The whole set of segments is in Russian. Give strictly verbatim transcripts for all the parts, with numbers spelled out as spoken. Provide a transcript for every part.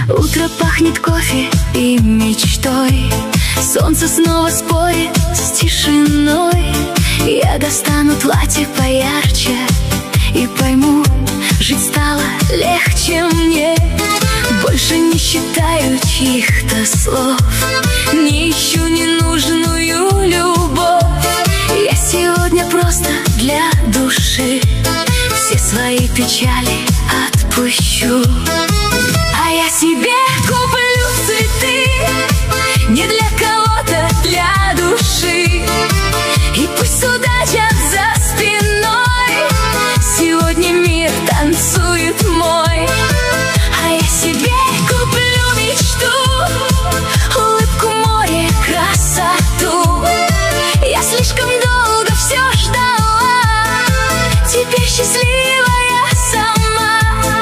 Утро пахнет кофе и мечтой, солнце снова спорит с тишиной. Я достану платье поярче и пойму, жить стало легче мне. Больше не считаю чьих-то слов, не ищу ненужную любовь. Я сегодня просто для души все свои печали отпущу. А я себе куплю цветы не для кого-то, для души. И пусть судачат за спиной, сегодня мир танцует мой. А я себе куплю мечту, улыбку моря, красоту. Я слишком долго все ждала, теперь счастливая сама.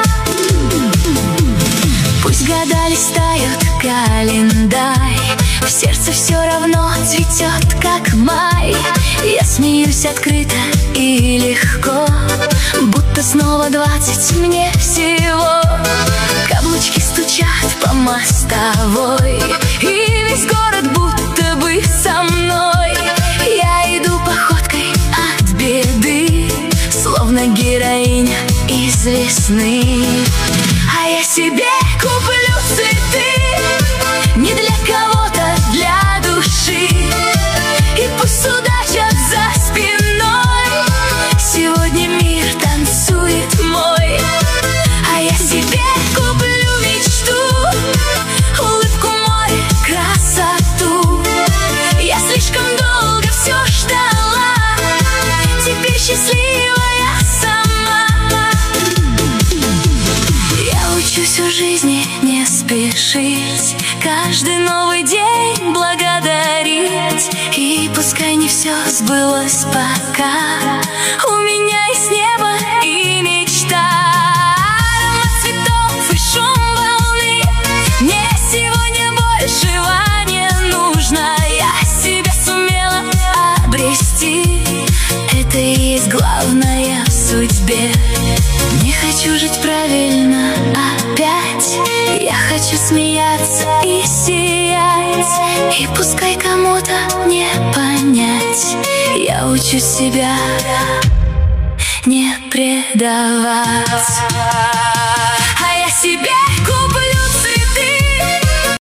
Пусть года листают календарь, в сердце все равно цветет, как май. Я смеюсь открыто и легко, будто снова двадцать мне всего. Каблучки стучат по мостовой, и весь город будто бы со мной. Я иду походкой от беды, словно героиня из весны. А я себе куплю цветы не для кого-то, для души. И пусть судачат за спиной, сегодня мир танцует мой. А я себе куплю мечту, улыбку моря, красоту. Я слишком долго все ждала, теперь счастливая сама. Я учусь у жизни не спешить, каждый новый день благодарить. И пускай не все сбылось пока, у меня есть небо и мечта. Аромат цветов и шум волны, мне сегодня большего не нужно. Я себя сумела обрести, это и есть главное в судьбе. Не хочу жить правильно опять, я хочу смеяться и сиять. И пускай кому-то не понять, я учу себя не предавать. А я себе куплю